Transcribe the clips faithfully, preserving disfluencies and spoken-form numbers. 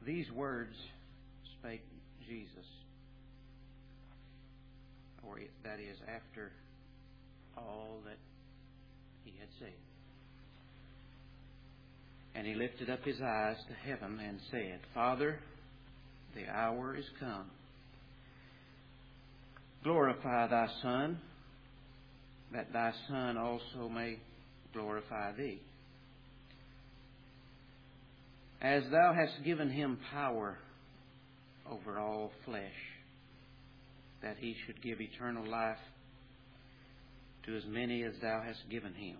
These words spake Jesus, or that is, after all that he had said. And he lifted up his eyes to heaven and said, Father, the hour is come. Glorify thy Son, that thy Son also may glorify thee. As thou hast given him power over all flesh, that he should give eternal life to as many as thou hast given him.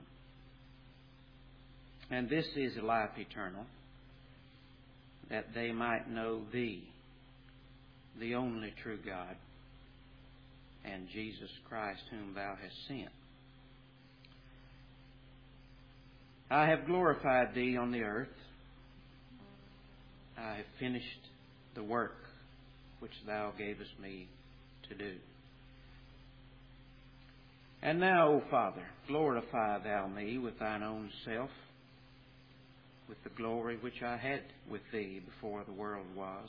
And this is life eternal, that they might know thee, the only true God, and Jesus Christ whom thou hast sent. I have glorified thee on the earth. I have finished the work which thou gavest me to do. And now, O Father, glorify thou me with thine own self, with the glory which I had with thee before the world was.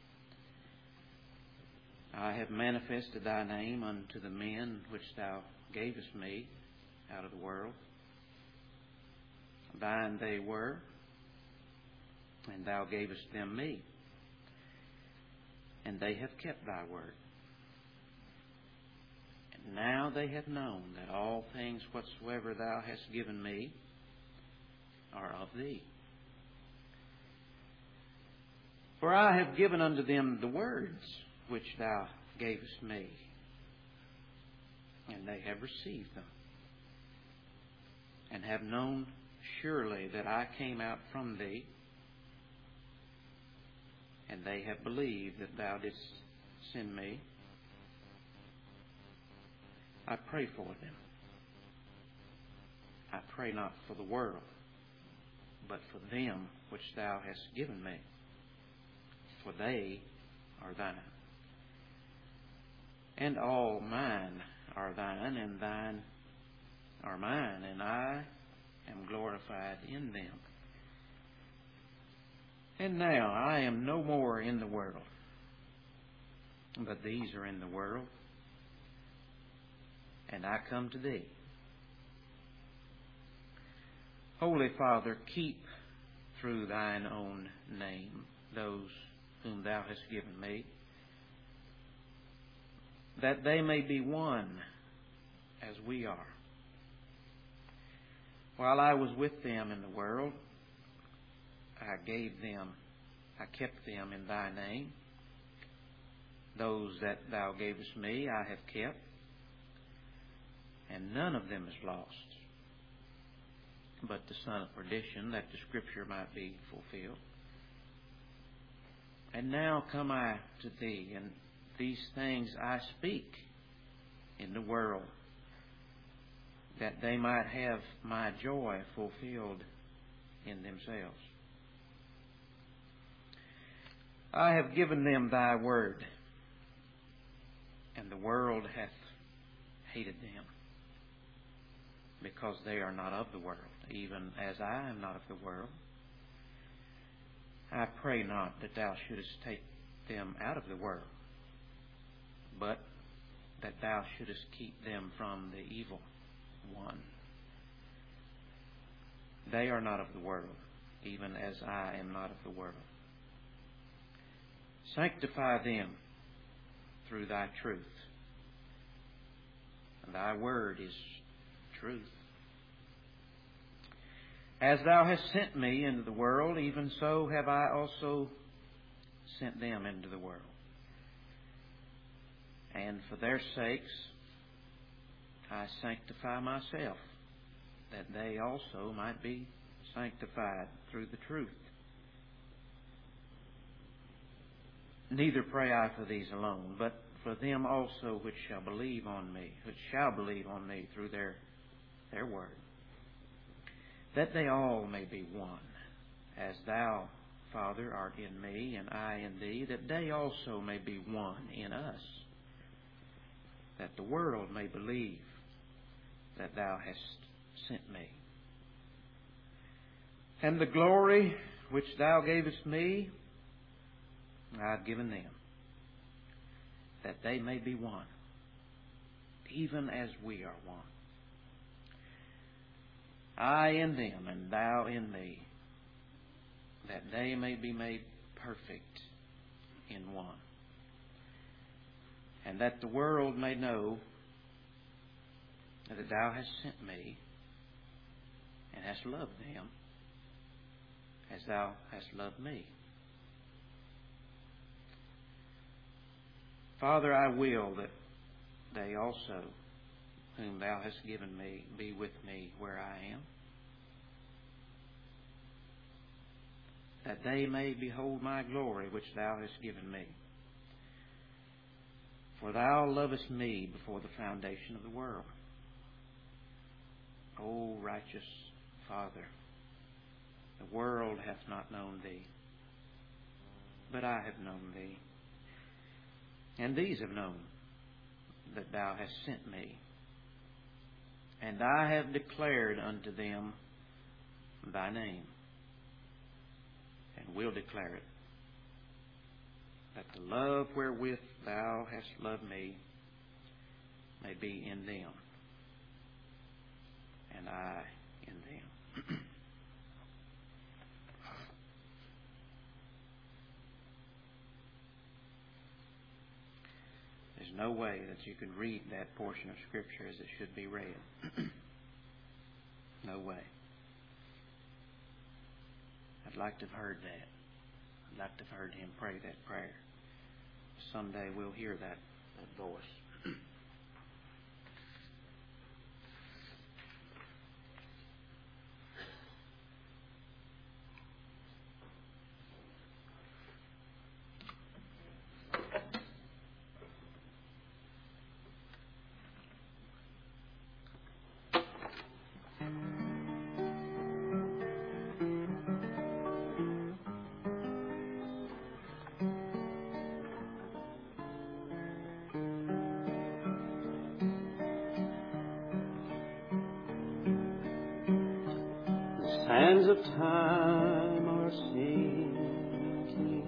I have manifested thy name unto the men which thou gavest me out of the world. Thine they were, and thou gavest them me, and they have kept thy word. And now they have known that all things whatsoever thou hast given me are of thee. For I have given unto them the words which thou gavest me, and they have received them, and have known surely that I came out from thee, and they have believed that thou didst send me. I pray for them. I pray not for the world, but for them which thou hast given me, for they are thine. And all mine are thine, and thine are mine, and I am glorified in them. And now I am no more in the world, but these are in the world, and I come to thee. Holy Father, keep through thine own name those whom thou hast given me, that they may be one as we are. While I was with them in the world, I gave them, I kept them in thy name. Those that thou gavest me I have kept, and none of them is lost, but the son of perdition, that the scripture might be fulfilled. And now come I to thee, and these things I speak in the world, that they might have my joy fulfilled in themselves. I have given them thy word, and the world hath hated them, because they are not of the world, even as I am not of the world. I pray not that thou shouldest take them out of the world, but that thou shouldest keep them from the evil one. They are not of the world, even as I am not of the world. Sanctify them through thy truth, and thy word is truth. As thou hast sent me into the world, even so have I also sent them into the world. And for their sakes I sanctify myself, that they also might be sanctified through the truth. Neither pray I for these alone, but for them also which shall believe on me, which shall believe on me through their, their word, that they all may be one, as thou, Father, art in me, and I in thee, that they also may be one in us, that the world may believe that thou hast sent me. And the glory which thou gavest me I've given them, that they may be one, even as we are one. I in them, and thou in me, that they may be made perfect in one, and that the world may know that thou hast sent me and hast loved them as thou hast loved me. Father, I will that they also, whom thou hast given me, be with me where I am, that they may behold my glory which thou hast given me. For thou lovest me before the foundation of the world. O righteous Father, the world hath not known thee, but I have known thee. And these have known that thou hast sent me. And I have declared unto them thy name, and will declare it, that the love wherewith thou hast loved me may be in them, and I in them. There's no way that you could read that portion of Scripture as it should be read. No way. I'd like to have heard that. I'd like to have heard him pray that prayer. Someday we'll hear that, that voice. Sands of time are sinking,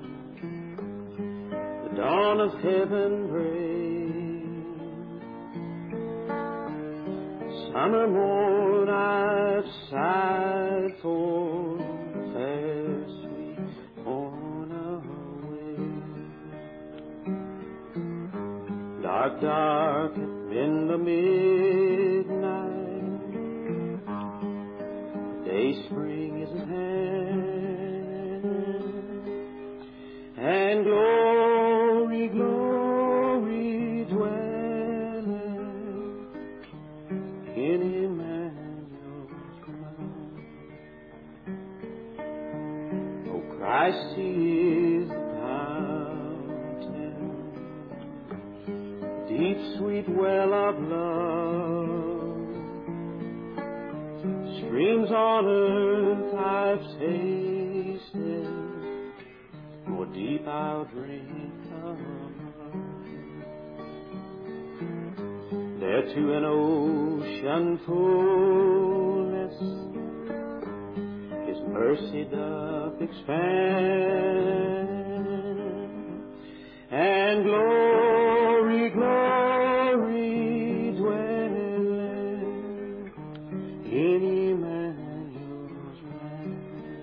the dawn of heaven breaks. Summer morn I've sighed for, fair sweet borne away. Dark, dark hath been the midnight, day spring is at hand, and glory, glory dwelleth in Emmanuel's crown. O Christ, He is the fountain, deep sweet well of love. Streams on earth I've tasted, more deep I'll drink of. There to an ocean fullness His mercy doth expand, and glory, glory dwelleth in Emmanuel's land.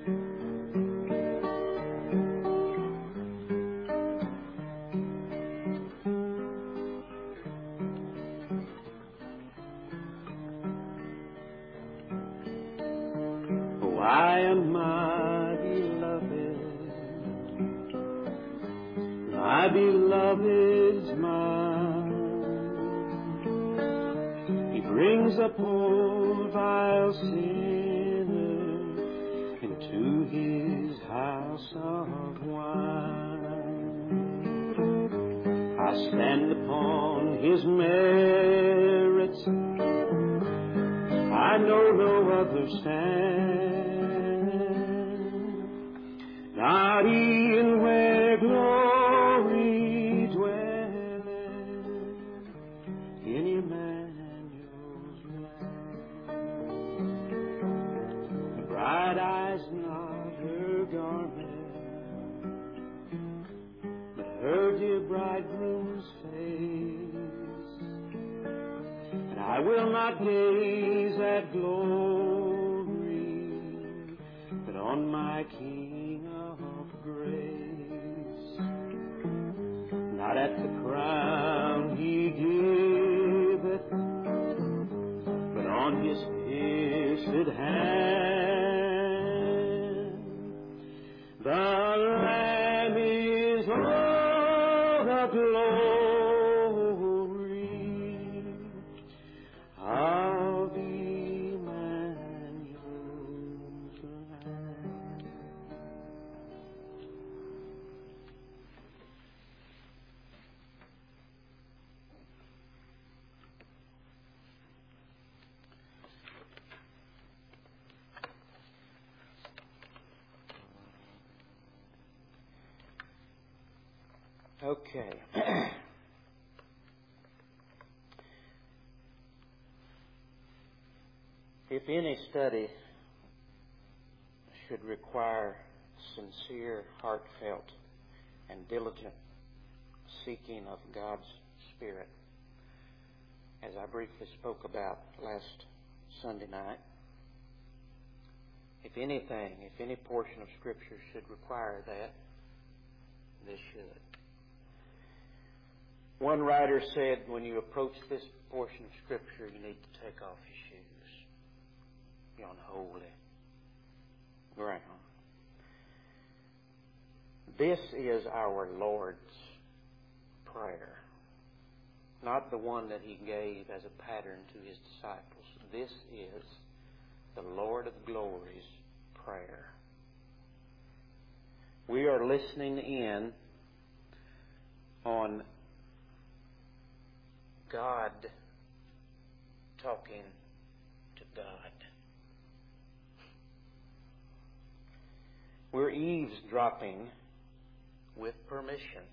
Oh, I am my beloved, my beloved's mine. He brings a poor vile sinner into His house of wine. I stand upon His merits, I know no other stand, not even where glory dwelleth in Emmanuel's land. Bright eyes not her garment, I will not gaze at glory, but on my King of grace. Not at the crown He giveth, but on His pierced hand. The Lamb is all the glory of Emmanuel's land. Okay. If any study should require sincere, heartfelt, and diligent seeking of God's Spirit, as I briefly spoke about last Sunday night, if anything, if any portion of Scripture should require that, this should. One writer said, when you approach this portion of Scripture, you need to take off your shoes. You're on holy ground. This is our Lord's Prayer, not the one that He gave as a pattern to His disciples. This is the Lord of Glory's prayer. We are listening in on God talking to God. We're eavesdropping with permission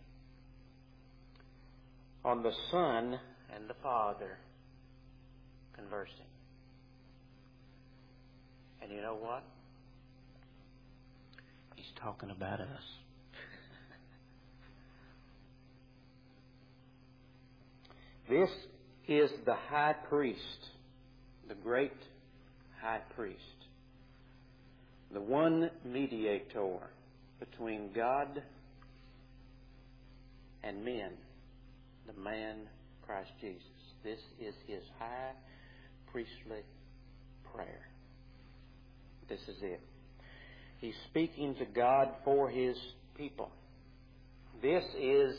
on the Son and the Father conversing. And you know what? He's talking about us. This is the high priest, the great high priest, the one mediator between God and men, the man Christ Jesus. This is His high priestly prayer. This is it. He's speaking to God for His people. This is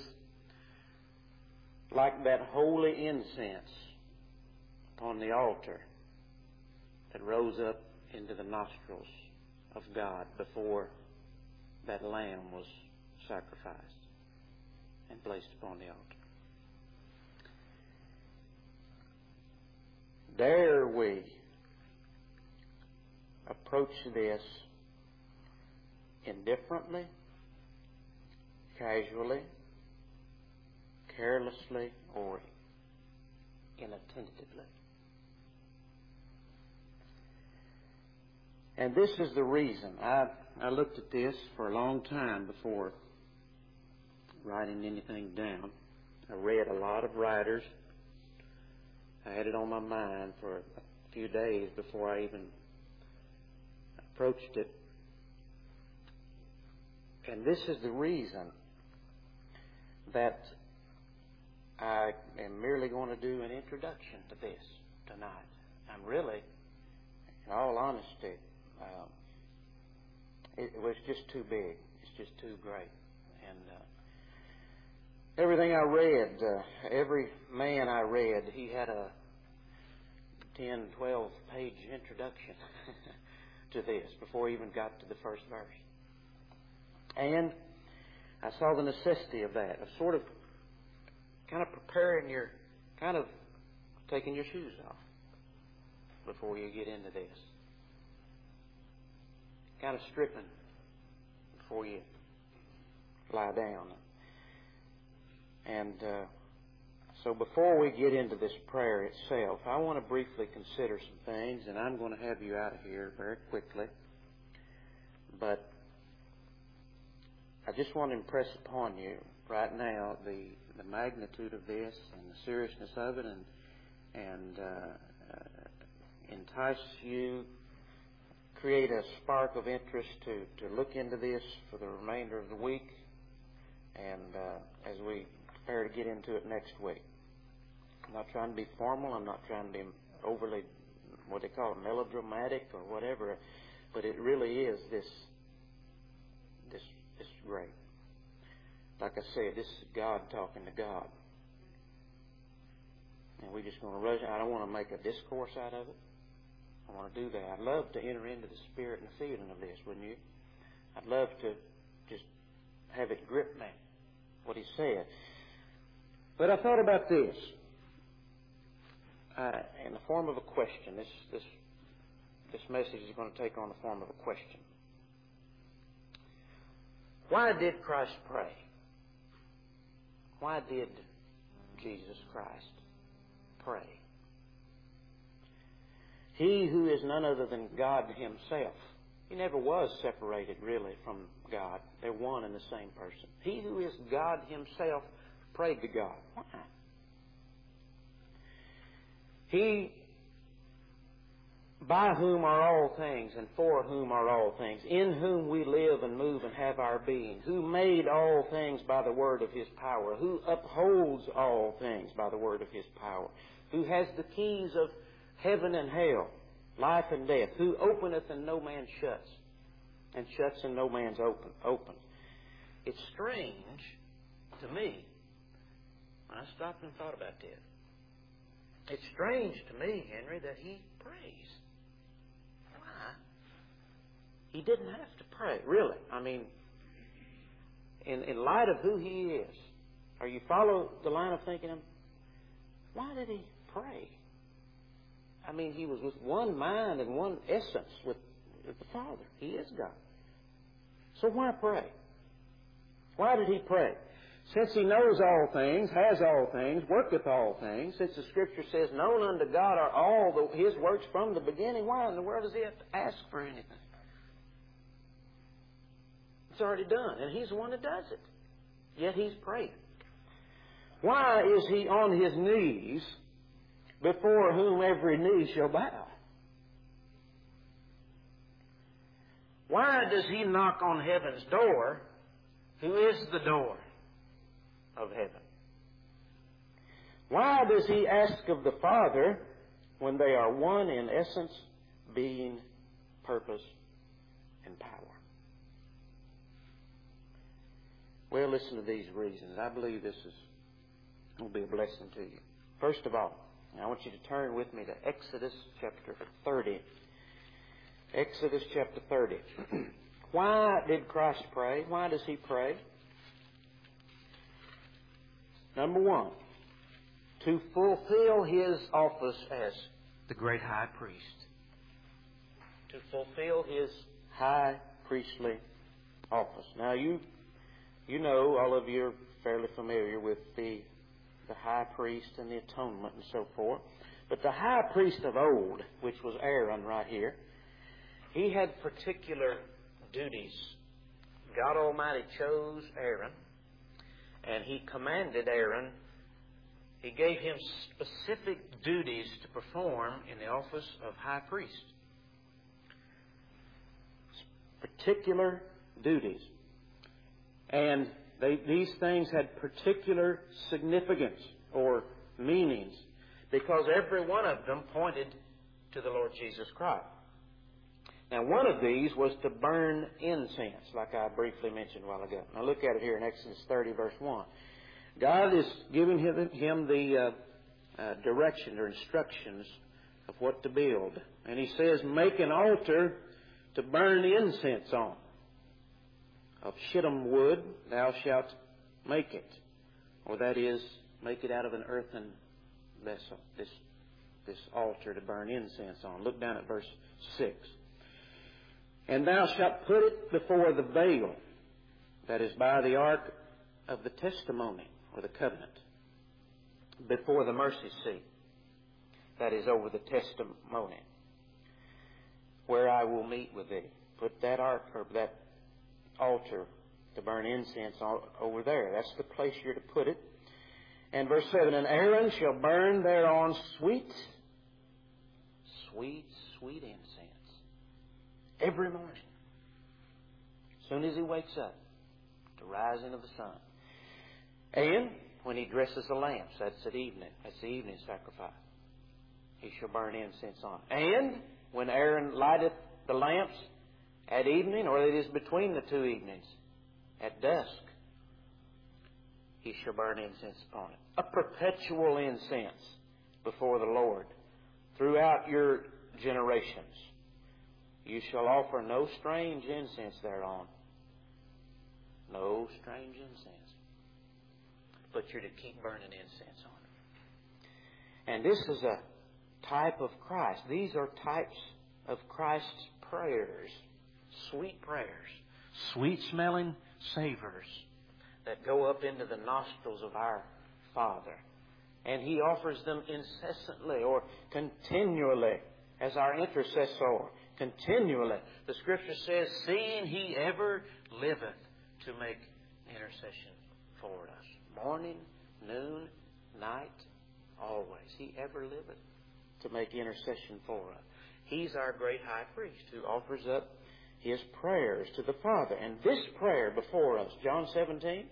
like that holy incense upon the altar that rose up into the nostrils of God before that lamb was sacrificed and placed upon the altar. Dare we approach this indifferently, casually, carelessly, or inattentively? And this is the reason. I, I looked at this for a long time before writing anything down. I read a lot of writers. I had it on my mind for a few days before I even approached it. And this is the reason that I am merely going to do an introduction to this tonight. I'm really, in all honesty, uh, it, it was just too big. It's just too great. And uh, everything I read, uh, every man I read, he had a ten, twelve page introduction to this before he even got to the first verse. And I saw the necessity of that, of sort of kind of preparing your, kind of taking your shoes off before you get into this. Kind of stripping before you lie down. And uh, so before we get into this prayer itself, I want to briefly consider some things, and I'm going to have you out of here very quickly. But I just want to impress upon you right now the, the magnitude of this and the seriousness of it, and and uh, uh, entice you, create a spark of interest to, to look into this for the remainder of the week, and uh, as we prepare to get into it next week. I'm not trying to be formal. I'm not trying to be overly, what they call it, melodramatic or whatever, but it really is this, this, this great. Like I said, this is God talking to God. And we're just going to rush. I don't want to make a discourse out of it. I want to do that. I'd love to enter into the spirit and the feeling of this, wouldn't you? I'd love to just have it grip me, what he said. But I thought about this uh, in the form of a question. This, this, this message is going to take on the form of a question. Why did Christ pray? Why did Jesus Christ pray? He who is none other than God himself. He never was separated really from God. They're one and the same person. He who is God himself prayed to God. Why? He, by whom are all things and for whom are all things, in whom we live and move and have our being, who made all things by the word of his power, who upholds all things by the word of his power, who has the keys of heaven and hell, life and death, who openeth and no man shuts, and shuts and no man's open, opens. It's strange to me, when I stopped and thought about this, it's strange to me, Henry, that he prays. Why? He didn't have to pray, really. I mean, in, in light of who he is, or you follow the line of thinking, why did he pray? I mean, he was with one mind and one essence with, with the Father. He is God. So why pray? Why did he pray? Since he knows all things, has all things, worketh all things, since the Scripture says, known unto God are all the, his works from the beginning, why in the world does he have to ask for anything? It's already done, and he's the one that does it. Yet he's praying. Why is he on his knees before whom every knee shall bow? Why does he knock on heaven's door, who is the door of heaven? Why does he ask of the Father when they are one in essence, being, purpose, and power? Well, listen to these reasons. I believe this is will be a blessing to you. First of all, I want you to turn with me to Exodus chapter thirty. Exodus chapter thirty. Why did Christ pray? Why does he pray? Number one, to fulfill his office as the great high priest. To fulfill his high priestly office. Now, you you know, all of you are fairly familiar with the the high priest and the atonement and so forth. But the high priest of old, which was Aaron right here, he had particular duties. God Almighty chose Aaron, and he commanded Aaron, he gave him specific duties to perform in the office of high priest. Particular duties. And they, these things had particular significance or meanings because every one of them pointed to the Lord Jesus Christ. Now, one of these was to burn incense, like I briefly mentioned a while ago. Now, look at it here in Exodus thirty, verse one. God is giving him, him the uh, uh, direction or instructions of what to build. And he says, make an altar to burn incense on. Of shittim wood thou shalt make it. Or that is, make it out of an earthen vessel, this, this altar to burn incense on. Look down at verse six. And thou shalt put it before the veil, that is by the ark of the testimony, or the covenant, before the mercy seat, that is over the testimony, where I will meet with thee. Put that ark, or that altar to burn incense over there. That's the place you're to put it. And verse seven, and Aaron shall burn thereon sweet, sweet, sweet incense every morning, as soon as he wakes up, the rising of the sun. And when he dresses the lamps, that's at evening, that's the evening sacrifice, he shall burn incense on it. And when Aaron lighteth the lamps at evening, or it is between the two evenings, at dusk, he shall burn incense upon it. A perpetual incense before the Lord throughout your generations. You shall offer no strange incense thereon. No strange incense. But you're to keep burning incense on it. And this is a type of Christ. These are types of Christ's prayers. Sweet prayers. Sweet-smelling savors that go up into the nostrils of our Father. And He offers them incessantly or continually as our intercessor. Continually. The Scripture says, seeing He ever liveth to make intercession for us. Morning, noon, night, always. He ever liveth to make intercession for us. He's our great high priest who offers up His prayers to the Father. And this prayer before us, John seventeen,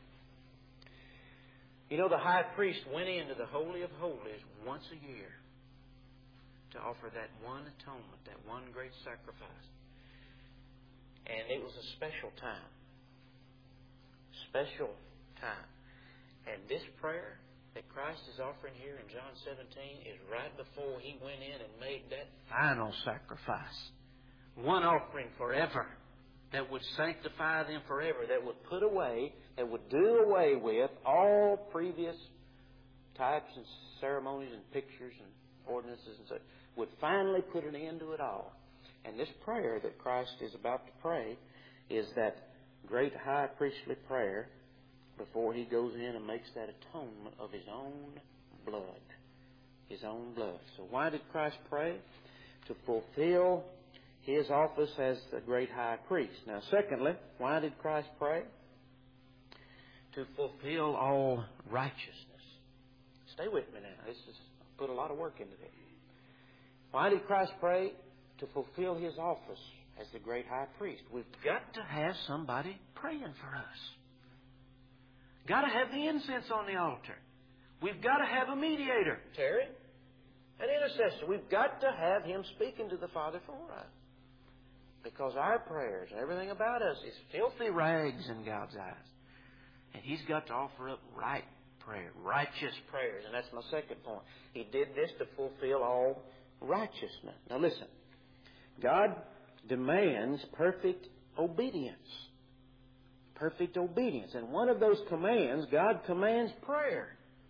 you know, the high priest went into the Holy of Holies once a year to offer that one atonement, that one great sacrifice. And it was a special time. Special time. And this prayer that Christ is offering here in John seventeen is right before He went in and made that final sacrifice. One offering forever that would sanctify them forever, that would put away, that would do away with all previous types and ceremonies and pictures and ordinances and such, would finally put an end to it all. And this prayer that Christ is about to pray is that great high priestly prayer before He goes in and makes that atonement of His own blood. His own blood. So why did Christ pray? To fulfill His office as the great high priest. Now, secondly, why did Christ pray? To fulfill all righteousness. Stay with me now. This is I put a lot of work into this. Why did Christ pray? To fulfill His office as the great high priest. We've got to have somebody praying for us. Got to have the incense on the altar. We've got to have a mediator, Terry, an intercessor. We've got to have him speaking to the Father for us. Because our prayers and everything about us is filthy rags in God's eyes. And He's got to offer up right prayer, righteous prayers. And that's my second point. He did this to fulfill all righteousness. Now listen. God demands perfect obedience. Perfect obedience. And one of those commands, God commands prayer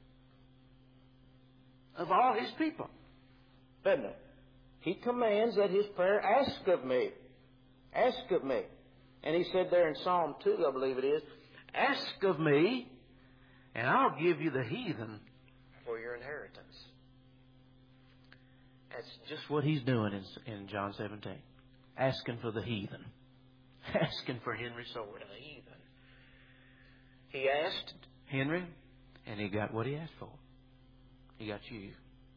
of all His people. Doesn't He? He commands that His prayer, ask of me. Ask of me. And He said there in Psalm two, I believe it is, ask of me, and I'll give you the heathen for your inheritance. That's just what He's doing in, in John seventeen. Asking for the heathen. Asking for Henry Sword, the heathen. He asked Henry, and he got what he asked for. He got you.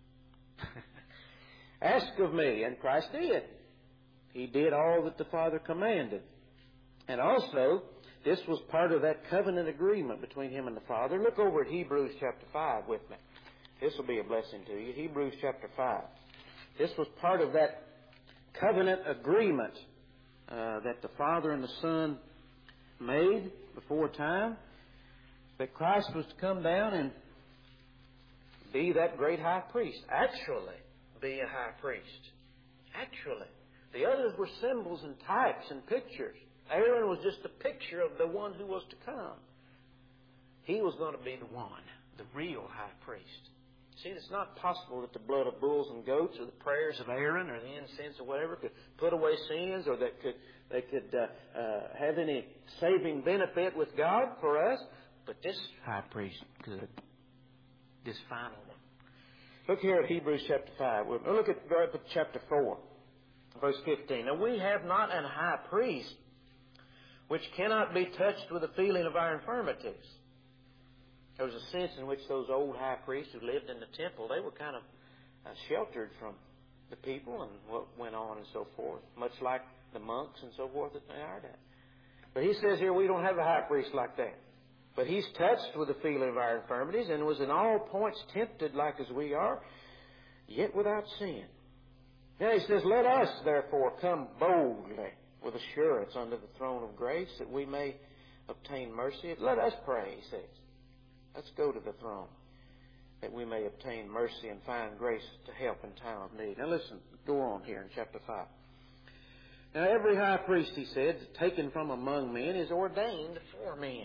Ask of me, and Christ did. He did all that the Father commanded. And also, this was part of that covenant agreement between Him and the Father. Look over at Hebrews chapter five with me. This will be a blessing to you. Hebrews chapter five. This was part of that covenant agreement uh, that the Father and the Son made before time, that Christ was to come down and be that great high priest. Actually, be a high priest. Actually. The others were symbols and types and pictures. Aaron was just a picture of the one who was to come. He was going to be the one, the real high priest. See, it's not possible that the blood of bulls and goats or the prayers of Aaron or the incense or whatever could put away sins or that could they could uh, uh, have any saving benefit with God for us. But this high priest could. This final one. Look here at Hebrews chapter five. We'll look at, go up to chapter four, verse fifteen. Now we have not an high priest which cannot be touched with the feeling of our infirmities, There was a sense in which those old high priests who lived in the temple, they were kind of uh, sheltered from the people and what went on and so forth, much like the monks and so forth that they are. But he says here we don't have a high priest like that. But he's touched with the feeling of our infirmities and was in all points tempted like as we are, yet without sin. Now he says, let us therefore come boldly with assurance unto the throne of grace that we may obtain mercy. Let us pray, he says. Let's go to the throne that we may obtain mercy and find grace to help in time of need. Now listen, go on here in chapter five. Now every high priest, he said, taken from among men is ordained for men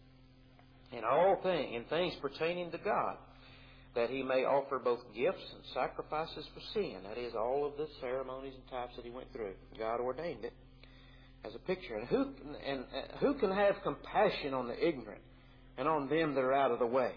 in all things, in things pertaining to God, that he may offer both gifts and sacrifices for sin. That is, all of the ceremonies and types that he went through. God ordained it as a picture. And who, and, uh, who can have compassion on the ignorant and on them that are out of the way?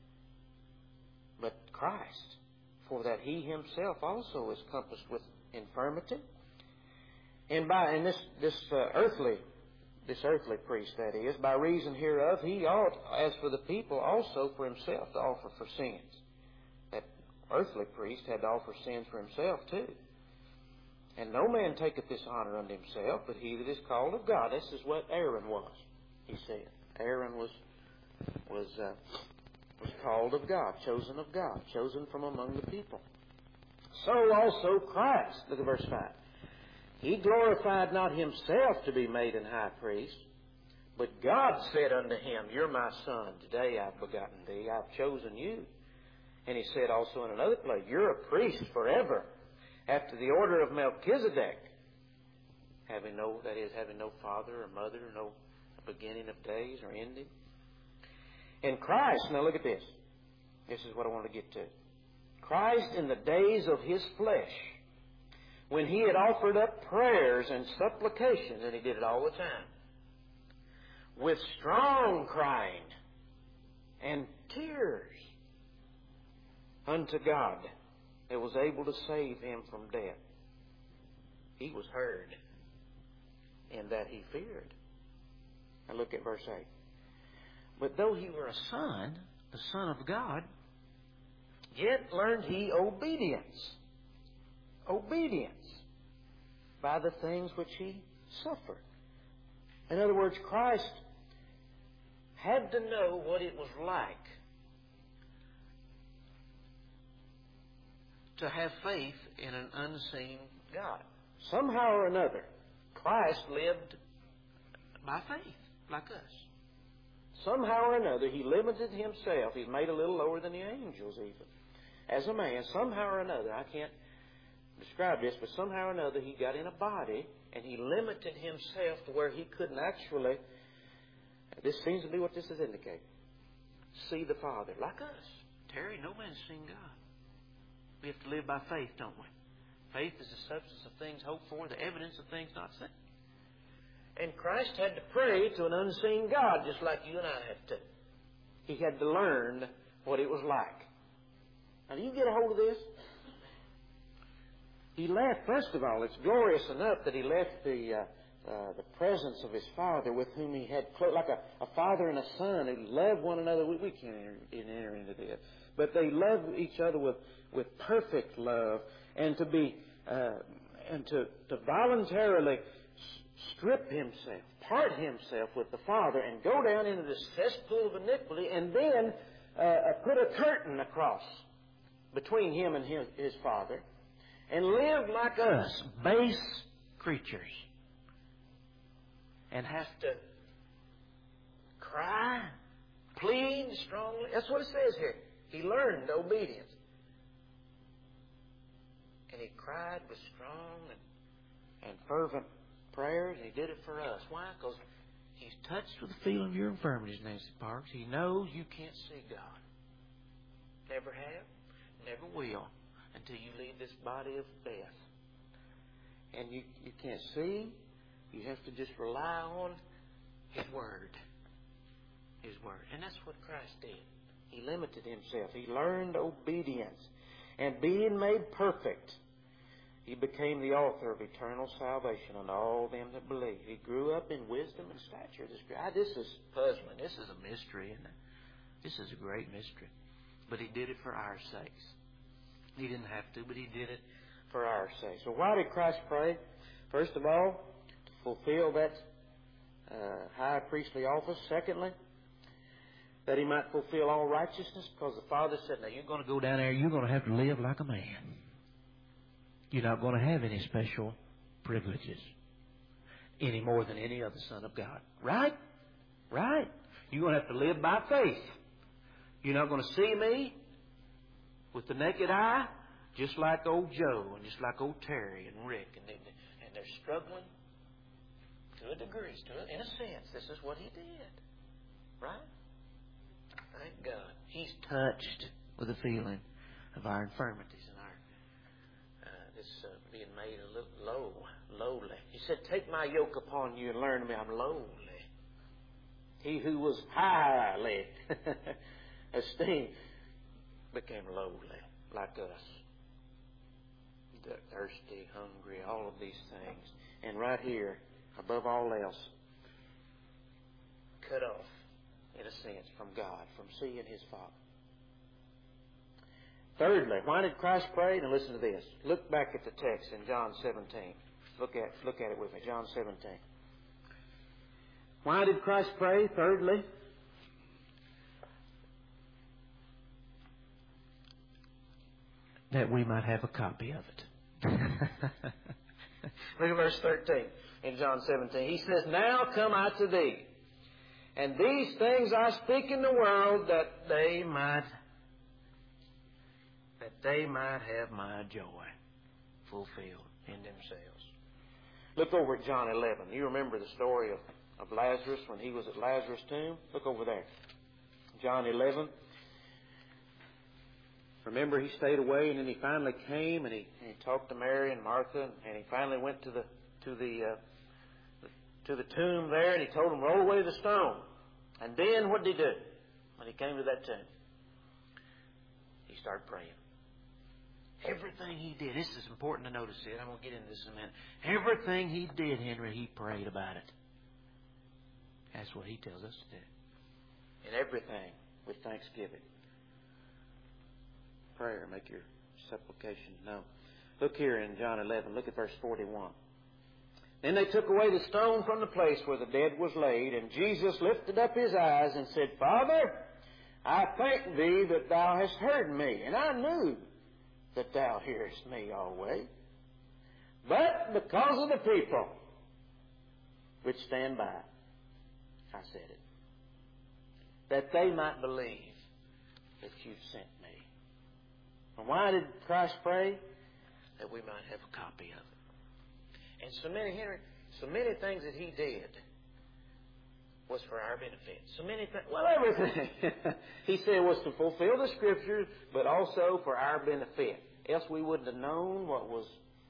But Christ, for that he himself also is compassed with infirmity. And by and this this uh, earthly this earthly priest, that is, by reason hereof, he ought, as for the people, also for himself to offer for sins. That earthly priest had to offer sins for himself too. And no man taketh this honor unto himself, but he that is called of God. This is what Aaron was, he said. Aaron was was uh, was called of God, chosen of God, chosen from among the people. So also Christ, look at verse five. He glorified not himself to be made an high priest, but God said unto him, You're my son, today I've begotten thee, I've chosen you. And he said also in another place, You're a priest forever, after the order of Melchizedek, having no, that is, having no father or mother, no beginning of days or ending. And Christ, now look at this. This is what I want to get to. Christ in the days of his flesh, when he had offered up prayers and supplications, and he did it all the time, with strong crying and tears unto God, that was able to save him from death. He was heard, in that he feared. Now look at verse eight. But though he were a son, the Son of God, yet learned he obedience. Obedience by the things which he suffered. In other words, Christ had to know what it was like to have faith in an unseen God. Somehow or another, Christ lived by faith, like us. Somehow or another, he limited himself. He's made a little lower than the angels even. As a man, somehow or another, I can't describe this, but somehow or another he got in a body and he limited himself to where he couldn't actually, this seems to be what this is indicating, see the Father. Like us. Terry, no man's seen God. We have to live by faith, don't we? Faith is the substance of things hoped for, the evidence of things not seen. And Christ had to pray to an unseen God, just like you and I have to. He had to learn what it was like. Now, do you get a hold of this? He left, first of all, it's glorious enough that he left the uh, uh, the presence of his Father with whom he had, close, like a, a father and a son who loved one another. We, we can't enter, enter into this. But they loved each other with, with perfect love, and to be, uh, and to, to voluntarily strip himself, part himself with the Father, and go down into the cesspool of iniquity, and then uh, put a curtain across between him and his, his Father, and live like us, base creatures, and have to cry, plead strongly. That's what it says here. He learned obedience. And he cried with strong and, and fervent prayers. He did it for us. Why? Because he's touched with the feeling of your infirmities, Nancy Parks. He knows you can't see God. Never have, never will, until you leave this body of death. And you, you can't see. You have to just rely on His Word. His Word. And that's what Christ did. He limited Himself. He learned obedience. And being made perfect, He became the author of eternal salvation unto all them that believe. He grew up in wisdom and stature. This, this is puzzling. This is a mystery, isn't it? This is a great mystery. But He did it for our sakes. He didn't have to, but He did it for our sake. So why did Christ pray? First of all, to fulfill that uh, high priestly office. Secondly, that He might fulfill all righteousness, because the Father said, now you're going to go down there, you're going to have to live like a man. You're not going to have any special privileges any more than any other son of God. Right? Right? You're going to have to live by faith. You're not going to see me with the naked eye, just like old Joe and just like old Terry and Rick. And, they, and they're struggling to a degree. To a, in a sense, this is what He did. Right? Thank God. He's touched with the feeling of our infirmities and our uh, this uh, being made a little low, lowly. He said, take my yoke upon you and learn of me. I'm lowly. He who was highly esteemed became lowly like us. Thirsty, hungry, all of these things. And right here, above all else, cut off, in a sense, from God, from seeing His Father. Thirdly, why did Christ pray? Now listen to this. Look back at the text in John seventeen. Look at, look at it with me. John seventeen. Why did Christ pray? Thirdly, that we might have a copy of it. Look at verse thirteen in John seventeen. He says, now come I to thee, and these things I speak in the world, that they might that they might have my joy fulfilled in themselves. Look over at John eleven. You remember the story of, of Lazarus when he was at Lazarus' tomb? Look over there. John eleven. Remember, he stayed away, and then he finally came, and he, and he talked to Mary and Martha, and he finally went to the to the uh, to the tomb there, and he told them, roll away the stone. And then what did he do when he came to that tomb? He started praying. Everything he did, this is important to notice it. I'm going to get into this in a minute. Everything he did, Henry, he prayed about it. That's what he tells us to do. And everything with thanksgiving. Prayer, make your supplication known. Look here in John eleven, look at verse forty-one. Then they took away the stone from the place where the dead was laid, and Jesus lifted up His eyes and said, Father, I thank Thee that Thou hast heard me, and I knew that Thou hearest me always. But because of the people which stand by, I said it, that they might believe that You've sent me. And why did Christ pray? That we might have a copy of it. And so many, Henry, so many things that He did was for our benefit. So many things, well, everything. He said was to fulfill the Scriptures, but also for our benefit. Else we wouldn't have known what was,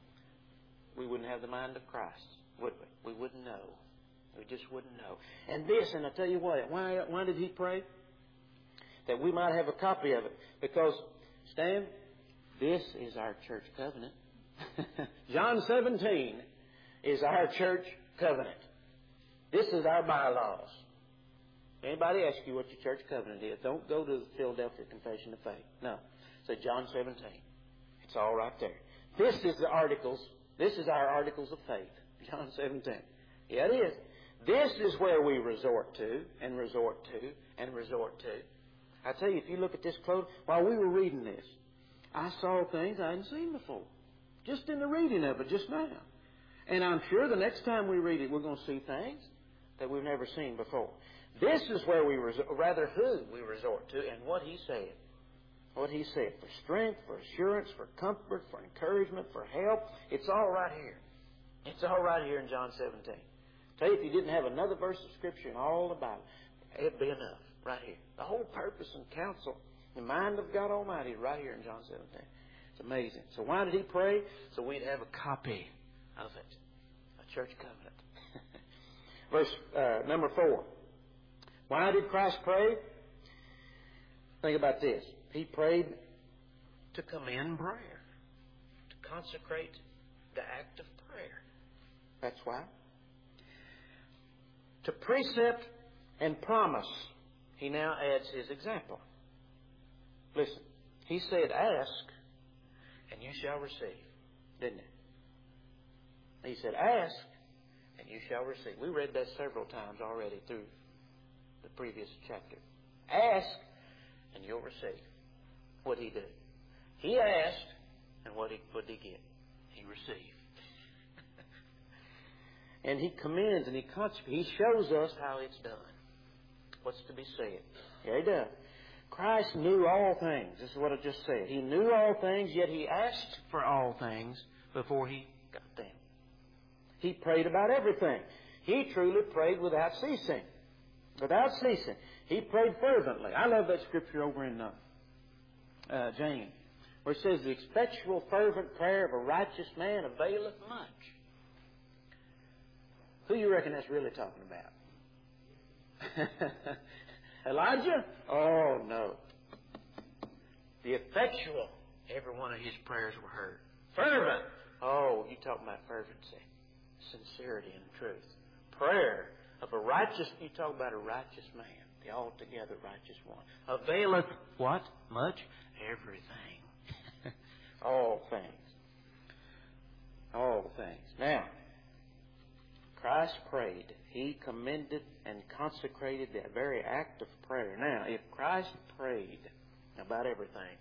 we wouldn't have the mind of Christ, would we? We wouldn't know. We just wouldn't know. And this, and I tell you what, why, why did He pray? That we might have a copy of it. Because, Stan, this is our church covenant. John seventeen is our church covenant. This is our bylaws. Anybody ask you what your church covenant is, don't go to the Philadelphia Confession of Faith. No. Say John seventeen. It's all right there. This is the articles. This is our articles of faith. John seventeen. Yeah, it is. This is where we resort to and resort to and resort to. I tell you, if you look at this close, while we were reading this, I saw things I hadn't seen before. Just in the reading of it just now. And I'm sure the next time we read it, we're going to see things that we've never seen before. This is where we, resort, rather who we resort to and what He said. What He said for strength, for assurance, for comfort, for encouragement, for help. It's all right here. It's all right here in John seventeen. Tell you, if you didn't have another verse of Scripture in all the Bible, it'd be enough right here. The whole purpose and counsel, the mind of God Almighty is right here in John seventeen. It's amazing. So why did He pray? So we'd have a copy of it. A church covenant. Verse uh, number four. Why did Christ pray? Think about this. He prayed to commend prayer. To consecrate the act of prayer. That's why. To precept and promise. he now adds his example. Listen, he said, ask, and you shall receive, didn't he? He said, ask, and you shall receive. We read that several times already through the previous chapter. Ask, and you'll receive. What did he do? He asked, and what did what did he get? He received. And he commends and he he shows us how it's done. What's to be said? Yeah, he does. Christ knew all things. This is what I just said. He knew all things, yet he asked for all things before he got them. He prayed about everything. He truly prayed without ceasing. Without ceasing. He prayed fervently. I love that scripture over in uh, uh, James, where it says, the effectual fervent prayer of a righteous man availeth much. Who you reckon that's really talking about? Elijah? Oh, no. The effectual, every one of his prayers were heard. Fervent. Oh, you talking about fervency, sincerity, and truth. Prayer of a righteous, you talk about a righteous man, the altogether righteous one. Availeth what? Much? Everything. All things. All things. Now, Christ prayed. He commended and consecrated that very act of prayer. Now, if Christ prayed about everything,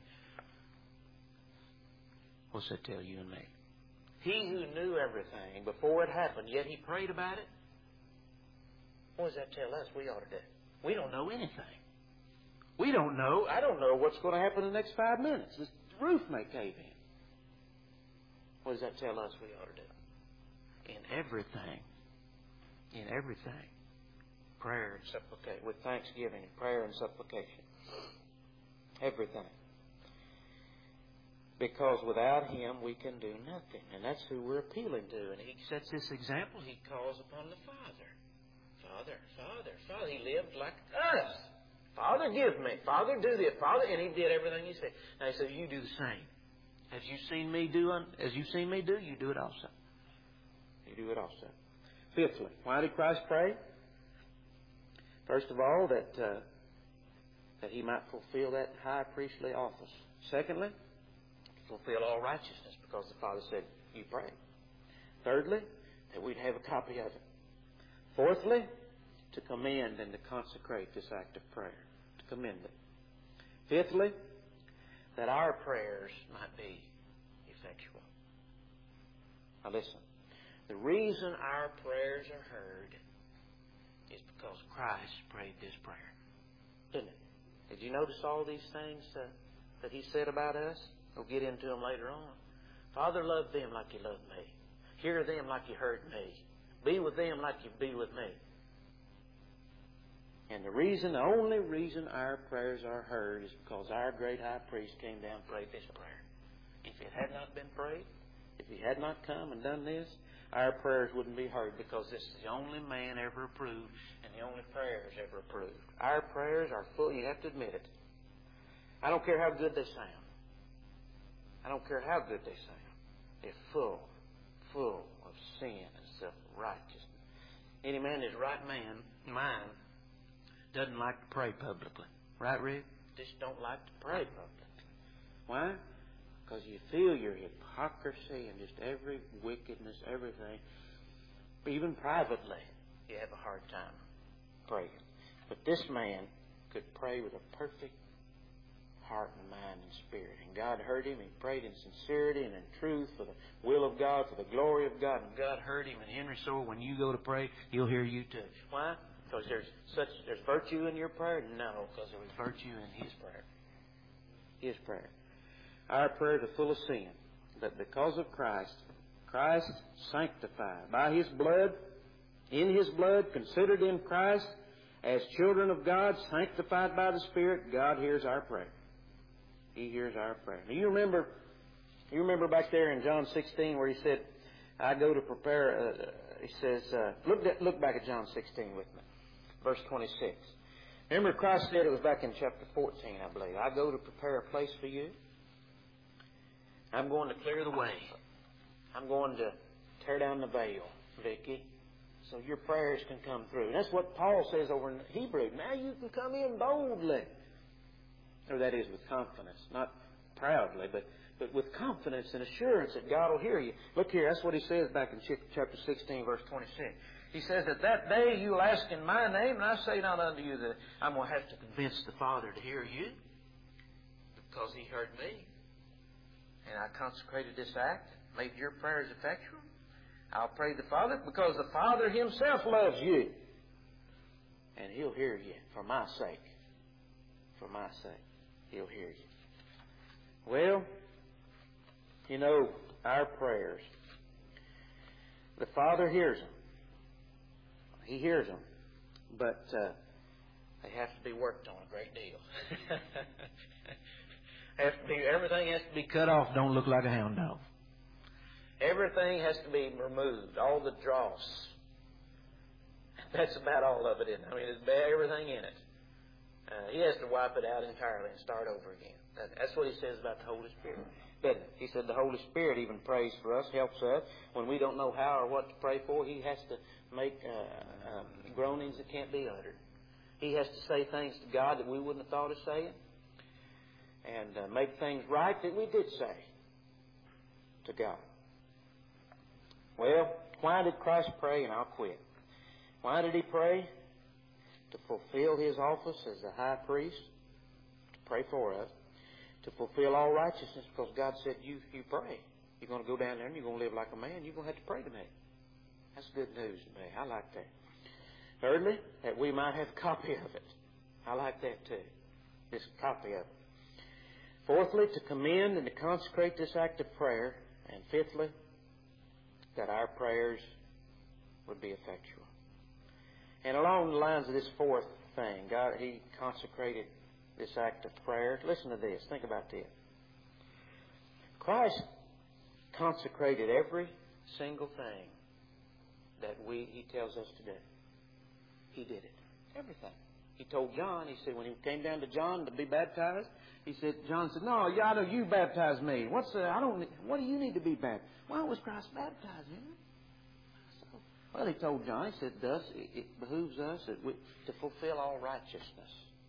what's that tell you and me? He who knew everything before it happened, yet he prayed about it, what does that tell us we ought to do? We don't know anything. We don't know. I don't know what's going to happen in the next five minutes. The roof may cave in. What does that tell us we ought to do? In everything. In everything. Prayer and supplication. With thanksgiving and prayer and supplication. Everything. Because without Him we can do nothing. And that's who we're appealing to. And He sets this example. He calls upon the Father. Father, Father, Father. He lived like us. Father, give me. Father, do this. Father, and He did everything He said. Now He says, you do the same. As you've seen me do, as you've seen me do, you do it also. You do it also. Fifthly, why did Christ pray? First of all, that uh, that He might fulfill that high priestly office. Secondly, fulfill all righteousness, because the Father said, you pray. Thirdly, that we'd have a copy of it. Fourthly, to commend and to consecrate this act of prayer. To commend it. Fifthly, that our prayers might be effectual. Now listen. The reason our prayers are heard is because Christ prayed this prayer. Didn't it? Did you notice all these things uh, that He said about us? We'll get into them later on. Father, love them like You loved me. Hear them like You heard me. Be with them like You be with me. And the reason, the only reason our prayers are heard is because our great high priest came down and prayed this prayer. If it had not been prayed, if He had not come and done this, our prayers wouldn't be heard, because this is the only man ever approved and the only prayers ever approved. Our prayers are full. You have to admit it. I don't care how good they sound. I don't care how good they sound. They're full, full of sin and self-righteousness. Any man in his right man, mind doesn't like to pray publicly. Right, Rick? Just don't like to pray publicly. Why? Because you feel your hypocrisy and just every wickedness, everything. Even privately, you have a hard time praying. But this man could pray with a perfect heart and mind and spirit. And God heard him. He prayed in sincerity and in truth for the will of God, for the glory of God. And God heard him. And Henry Sewell, when you go to pray, He'll hear you too. Why? Because there's such there's virtue in your prayer? No, because there was virtue in His prayer. His prayer. Our prayers are full of sin, but because of Christ, Christ sanctified by His blood, in His blood, considered in Christ as children of God, sanctified by the Spirit, God hears our prayer. He hears our prayer. Do you remember? You remember back there in John sixteen where He said, "I go to prepare." Uh, he says, uh, "Look, at, look back at John sixteen with me, verse twenty-six." Remember, Christ said, it was back in chapter fourteen, I believe. "I go to prepare a place for you. I'm going to clear the way. I'm going to tear down the veil, Vicky, so your prayers can come through. And that's what Paul says over in Hebrew. Now you can come in boldly. Or that is with confidence, not proudly, but, but with confidence and assurance that God will hear you. Look here, that's what he says back in chapter sixteen, verse twenty-six. He says that that day you'll ask in my name, and I say not unto you that I'm going to have to convince the Father to hear you, because he heard me. And I consecrated this act, made your prayers effectual. I'll pray the Father because the Father himself loves you. And he'll hear you for my sake. For my sake. He'll hear you. Well, you know, our prayers, the Father hears them. He hears them. But uh, they have to be worked on a great deal. have to be, everything has to be cut off. Don't look like a hound dog. Everything has to be removed. All the dross. That's about all of it, isn't it? I mean, it's everything in it. Uh, he has to wipe it out entirely and start over again. That's what he says about the Holy Spirit. Doesn't it? He said the Holy Spirit even prays for us, helps us. When we don't know how or what to pray for, he has to make uh, uh, groanings that can't be uttered. He has to say things to God that we wouldn't have thought of saying. And uh, make things right that we did say to God. Well, why did Christ pray? And I'll quit. Why did he pray? To fulfill his office as the high priest, to pray for us, to fulfill all righteousness, because God said, you, you pray. You're going to go down there and you're going to live like a man. You're going to have to pray to me. That's good news to me. I like that. Thirdly, that we might have a copy of it. I like that too. This copy of it. Fourthly, to commend and to consecrate this act of prayer. And fifthly, that our prayers would be effectual. And along the lines of this fourth thing, God, he consecrated this act of prayer. Listen to this. Think about this. Christ consecrated every single thing that we he tells us to do. He did it. Everything. He told John, he said, when he came down to John to be baptized, he said, John said, no, yeah, I know you baptize me. What's the, I don't, what do you need to be baptized? Why was Christ baptized him? Well, he told John, he said, thus it, it behooves us that we, to fulfill all righteousness.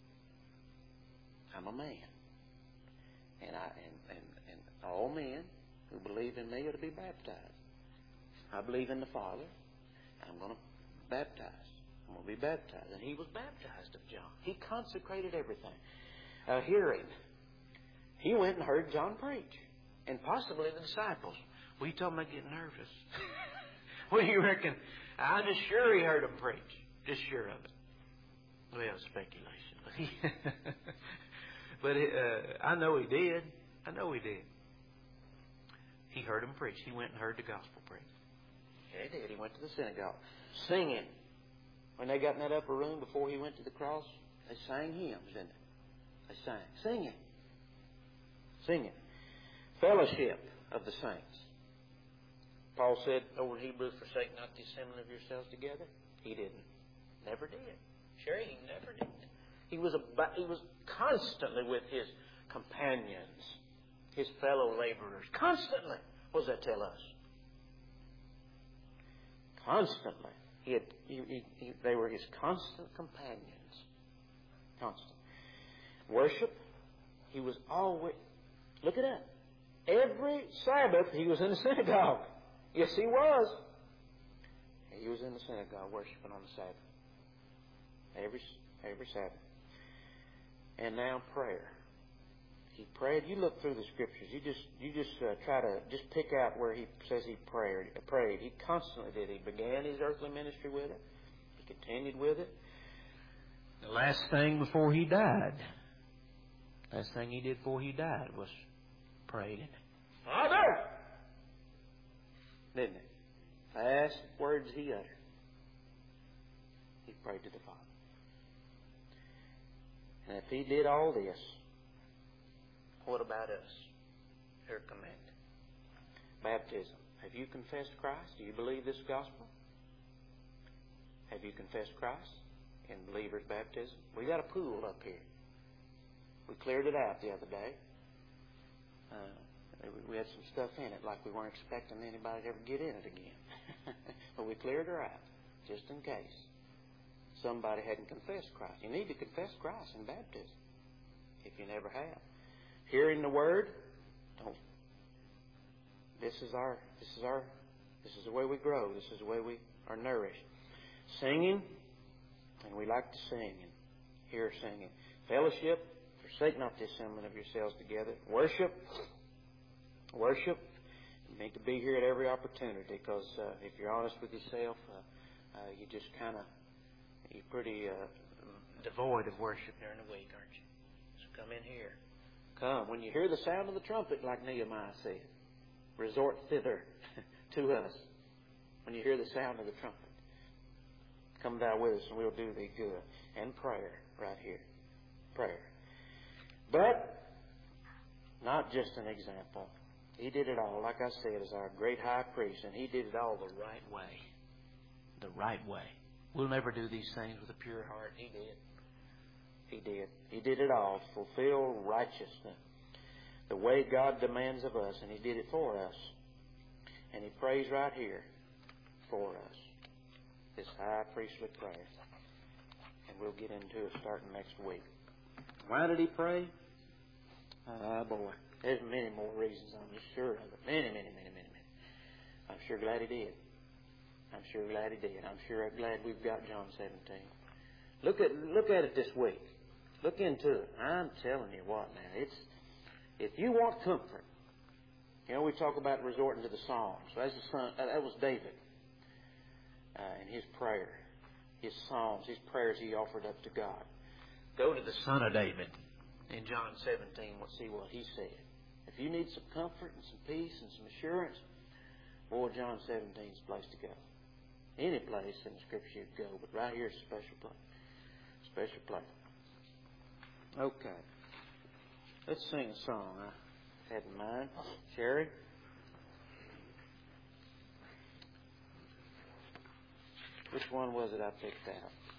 I'm a man. And, I, and, and, and all men who believe in me are to be baptized. I believe in the Father. I'm going to baptize. I'm going to be baptized. And he was baptized of John. He consecrated everything. Uh, hearing. He went and heard John preach. And possibly the disciples. Well, you talking about getting nervous. What do you reckon? I'm just sure he heard him preach. Just sure of it. Well, speculation. But, he but uh, I know he did. I know he did. He heard him preach. He went and heard the gospel preached. Yeah, he did. He went to the synagogue. Singing. When they got in that upper room before he went to the cross, they sang hymns, didn't they? They sang. Singing. Singing. Fellowship of the saints. Paul said over in Hebrews, forsake not the assembling of yourselves together. He didn't. Never did. Sure, he never did. He was, about, he was constantly with his companions, his fellow laborers. Constantly. What does that tell us? Constantly. He had, he, he, he, they were his constant companions. Constant. Worship. He was always... Look at that. Every Sabbath he was in the synagogue. Yes, he was. He was in the synagogue worshiping on the Sabbath. Every, every Sabbath. And now prayer. He prayed. You look through the Scriptures. You just you just uh, try to just pick out where he says he prayed. Prayed. He constantly did. He began his earthly ministry with it. He continued with it. The last thing before he died, last thing he did before he died was prayed. Father! Didn't it? Last words he uttered. He prayed to the Father. And if he did all this, what about us? Here command. Baptism. Have you confessed Christ? Do you believe this gospel? Have you confessed Christ in believer's baptism? We got a pool up here. We cleared it out the other day. Uh, we had some stuff in it like we weren't expecting anybody to ever get in it again. But we cleared her out. just in case somebody hadn't confessed Christ. You need to confess Christ in baptism if you never have. Hearing the Word, don't. This is our. This is our. This is the way we grow. This is the way we are nourished. Singing, and we like to sing and hear singing. Fellowship, forsake not the assembling of yourselves together. Worship, worship. You need to be here at every opportunity, because uh, if you're honest with yourself, uh, uh, you just kind of you're pretty uh, devoid of worship during the week, aren't you? So come in here. Come when you hear the sound of the trumpet, like Nehemiah said. Resort thither to us when you hear the sound of the trumpet. Come thou with us, and we'll do thee good. And prayer, right here. Prayer. But not just an example. He did it all, like I said, as our great high priest, and He did it all the right way. The right way. We'll never do these things with a pure heart. He did. He did. He did it all to fulfill righteousness, the way God demands of us, and He did it for us. And He prays right here for us, this high priestly prayer. And we'll get into it starting next week. Why did He pray? Ah, uh, boy, there's many more reasons, I'm sure of it. Many, many, many, many, many. I'm sure glad He did. I'm sure glad He did. I'm sure glad we've got John seventeen. Look at look at it this week. Look into it. I'm telling you what, now, it's if you want comfort. You know, we talk about resorting to the Psalms. That's the son, that was David uh, in his prayer, his Psalms, his prayers he offered up to God. Go to the Son of David in John seventeen. We'll see what he said. If you need some comfort and some peace and some assurance, boy, John seventeen is the place to go. Any place in the Scripture you'd go, but right here is a special place. Special place. Okay. Let's sing a song I had in mind. Sherry? Which one was it I picked out?